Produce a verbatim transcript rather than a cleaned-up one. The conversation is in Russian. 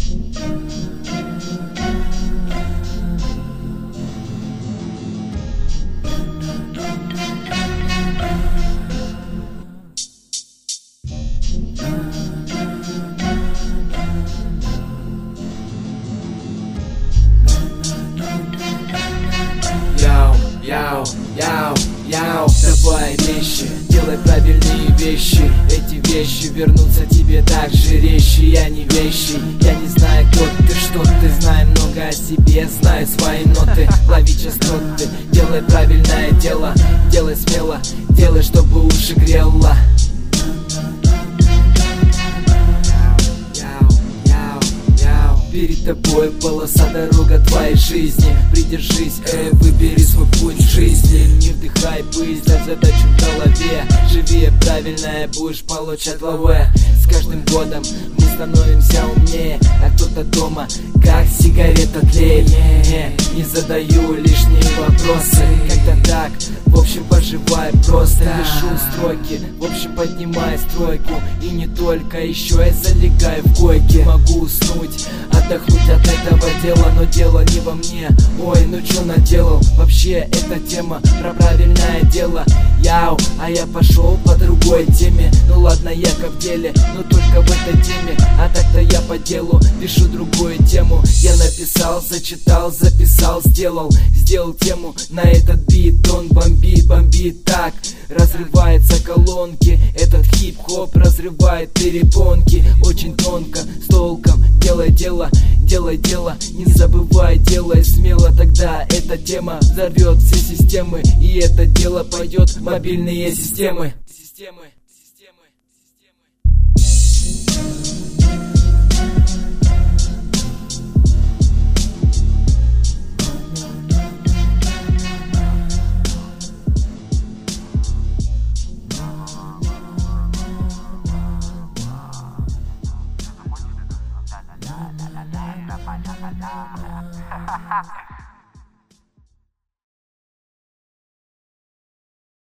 Яу, яу, яу, давай вещи, делай правильные вещи. Эти вещи вернутся тебе так же резче. Я не вещи, я не знаю, кто ты, что ты. Знаю много о себе, знаю свои ноты. Лови частоты, делай правильное дело. Делай смело, делай, чтобы уши грело. Перед тобой полоса, дорога твоей жизни. Придержись, эй, выбери свой путь в жизни. Не вдыхай пыль, ставь задачу в голове. Живи правильно и будешь получать лаве. С каждым годом мы становимся умнее, а кто-то дома как сигарета тлеет. Не, не задаю лишние вопросы, как-то так, в общем поживай просто. Пишу строки, в общем поднимай стройку. И не только, еще я залегаю в койке. Могу уснуть, отдохнуть от этого дела, но дело не во мне. Ой, ну чё наделал? Вообще эта тема про правильное дело. Яу, а я пошел по другой теме. Ну ладно, я как в деле, но только в этой теме. А так-то я по делу пишу другую тему. Я написал, зачитал, записал, сделал. Сделал тему на этот бит. Он бомбит, бомбит так, разрываются колонки. Этот хип-хоп разрывает перепонки. Очень тонко, с толком. Делай дело, делай дело, не забывай, делай смело. Тогда эта тема взорвет все системы. И это дело пойдет в мобильные системы. Системы, системы, системы. Ha ha ha.